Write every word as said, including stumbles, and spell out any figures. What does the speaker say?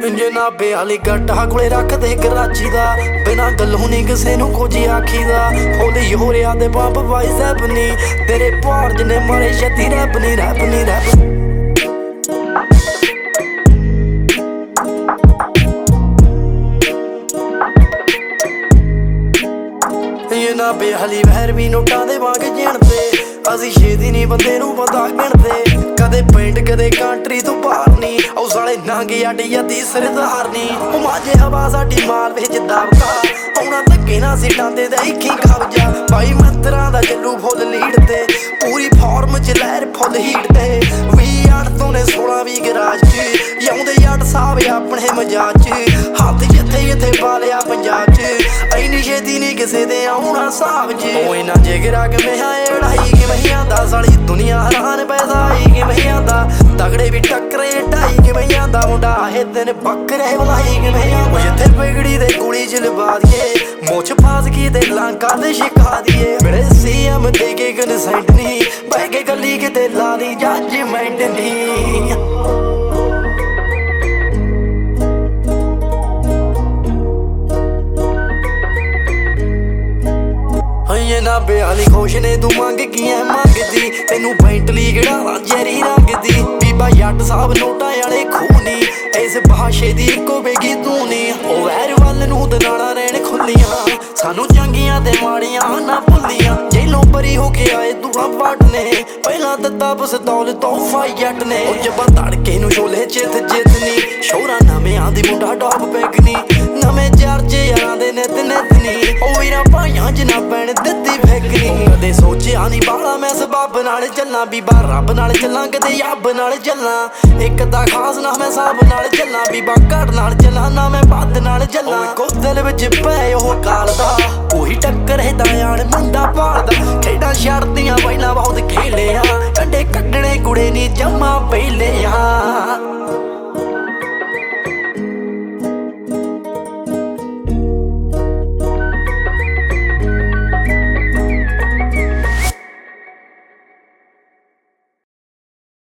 ਜਨਾਬੇ ਵਾਲੀ ਗੱਟਾ ਕੋਲੇ ਰੱਖਦੇ ਕਰਾਚੀ ਦਾ ਬਿਨਾਂ ਗੱਲੋਂ ਨਹੀਂ ਕਿਸੇ ਨੂੰ ਕੁਝ ਆਖੀਦਾ ਹੋਲੀ ਹੋ ਰਿਆ ਦੇ ਬੰਬ ਵਾਈ ਸੈਬ ਨੀ ਤੇਰੇ ਭਾਰ ਜਨੇ ਮਾਰੇ ਛੱਤੀ ਰੱਬ ਨੀ ਰੱਬ ਨੀ ਰੱਬ ਜਨਾਬੇ ਵਾਲੀ ਵਹਿਰ ਵੀ ਨੋਟਾਂ ਦੇ ਵਾਂਗ ਜਿਣਦੇ ਅਸੀਂ ਛੇਤੀ ਨੀ ਬੰਦੇ ਨੂੰ ਬੰਦਾ ਗਿਣਦੇ ਕਦੇ ਪਿੰਡ ਕਦੇ ਕੰਟਰੀ ਤੋਂ ਬਾਹਰ ਨੀ ਉਹ ਸਾਲੇ ਨਾਂਗੇ ਅੱਡੀ ਅੱਧੀ ਸਰਦਾਰ ਨੀ ਉਹ ਮਾਝੇ ਹਵਾ ਸਾਡੀ ਮਾਲ ਵਿੱਚ ਦਬਕਾ ਆਉਣਾ ਧੱਕੇ ਨਾ ਸੀਟਾਂ ਤੇ ਦੇਖੀ ਕਬਜਾ ਬਾਈ ਮੰਤਰਾਂ ਦਾ ਚੱਲੂ ਫੁੱਲ ਲੀਡ ਤੇ ਪੂਰੀ ਫਾਰਮ ਚ ਲਹਿਰ ਫੁੱਲ ਹੀਟ ਤੇ ਵੀਹ ਅੱਠ ਤੋਂ ਨੇ ਸੋਲਾਂ ਵੀ ਗਰਾਜ ਚ ਆਉਂਦੇ ਅੱਠ ਸਾਹਿਬ ਆਪਣੇ ਮਜਾਜ ਚ ਹੱਥ ਜਿੱਥੇ ਜਿੱਥੇ ਪਾਲਿਆ ਪੰਜਾਬ ਚ ਐਨੀ ਛੇਤੀ ਨੀ ਕਿਸੇ ਦੇ ਆਉਣਾ ਸਾਬ ਚ ਉਹ ਇਹਨਾਂ ਜਿਗਰਾ ਕਿਵੇਂ ਆਏ ਢਾਈ ਕਿਵੇਂ ਆਂਦਾ ਸਾਲੀ ਦੁਨੀਆ ਹੈਰਾਨ ਪੈਦਾ ਆਈ ਕਿਵੇਂ ਆਂਦਾ ਤਗੜੇ ਵੀ ਟੱਕਰੇ ਢਾਈ ਕਿਵੇਂ ਆਂਦਾ ਮੁੰਡਾ ਇਹ ਦਿਨ ਬੱਕਰੇ ਬੁਲਾਈ ਕਿਵੇਂ ਆਂਦਾ ਜਿੱਥੇ ਪਗੜੀ ਦੇ ਕੁੜੀ ਚ ਲਵਾ ਦੀਏ ਮੁੱਛ ਫਾਸ ਕੀ ਤੇ ਲਾਂਕਾ ਤੇ ਸ਼ਿਕਾ ਦੀਏ ਮੇਰੇ ਸੀਐਮ ਦੇ ਕੇ ਕਨਸੈਂਟ ਨੀ ਬਹਿ ਕੇ ਗੱਲੀ ਕਿਤੇ ਲਾ ਦੀ ਜੱਜਮੈਂਟ ਨੀ ਜਨਾਬੇ ਵਾਲੀ ਖੁਸ਼ ਨੇ ਤੂੰ ਮੰਗ ਕੀ ਐ ਮੰਗਦੀ ਤੈਨੂੰ ਬੈਂਟਲੀ ਕਿਹੜਾ ਜੈਰੀ ਰੰਗ ਦੀ ਬੀਬਾ ਜੱਟ ਸਾਹਿਬ ਨੋਟਾਂ ਵਾਲੇ ਖੂਨੀ ਇਸ ਬਾਸ਼ੇ ਦੀ ਇੱਕੋ ਬੇਗੀ ਤੂੰ ਨੀ ਉਹ ਵੈਰ ਵੱਲ ਨੂੰ ਦਨਾਣਾ ਰਹਿਣ ਖੁੱਲੀਆਂ ਸਾਨੂੰ ਚੰਗੀਆਂ ਤੇ ਮਾੜੀਆਂ ਨਾ ਭੁੱਲੀਆਂ ਜੇਲੋਂ ਬਰੀ ਹੋ ਕੇ ਆਏ ਦੂਆ ਪਾਟ ਨੇ ਪਹਿਲਾਂ ਦਿੱਤਾ ਪਸਤੌਲ ਤੋਹਫਾ ਜੱਟ ਨੇ ਉਹ ਜੱਬਾ ਧੜਕੇ ਨੂੰ ਛੋਲੇ ਚਿੱਤ ਜਿੱਤਨੀ ਸ਼ੋਰਾ ਨਵਿਆਂ ਦੀ ਮੁੰਡਾ ਟੌਪ ਪੈਗਨੀ ਨਵੇਂ ਚਰਚੇ ਯਾਰਾਂ ਦੇ ਨਿਤ ਨਿਤ ਨੀ ਉਹ ਵੀਰਾਂ ਭਾਈਆਂ ਜਿਨਾ ਪੈਣ ਦਿੱਤੀ ਫੈਕਨੀ ਕਦੇ ਸੋਚਿਆ ਨੀ ਬਾਲਾ ਮੈਂ ਸਬੱਬ ਨਾਲ ਚੱਲਾਂ ਬੀਬਾ ਰੱਬ ਨਾਲ ਚੱਲਾਂ ਕਦੇ ਯੱਬ ਨਾਲ ਚੱਲਾਂ ਇੱਕ ਤਾਂ ਖਾਸ ਨਾ ਮੈਂ ਸਭ ਨਾਲ ਚੱਲਾਂ ਬੀਬਾ ਘੜ ਨਾਲ ਚੱਲਾਂ ਨਾ ਮੈਂ ਬੱਦ ਨਾਲ ਚੱਲਾਂ ਇੱਕੋ ਦਿਲ ਵਿੱਚ ਪਏ ਉਹ ਕਾਲ ਦਾ ਉਹੀ ਟੱਕਰ ਹੈ ਦਾਇਆਣ ਮੁੰਡਾ ਭਾਲਦਾ ਖੇਡਾਂ ਛੱਡਦੀਆਂ ਪਹਿਲਾਂ ਬਹੁਤ ਖੇਲਿਆ ਕੰਡੇ ਕੱਢਣੇ ਕੁੜੇ ਨੀ ਜੰਮਾ ਪਈ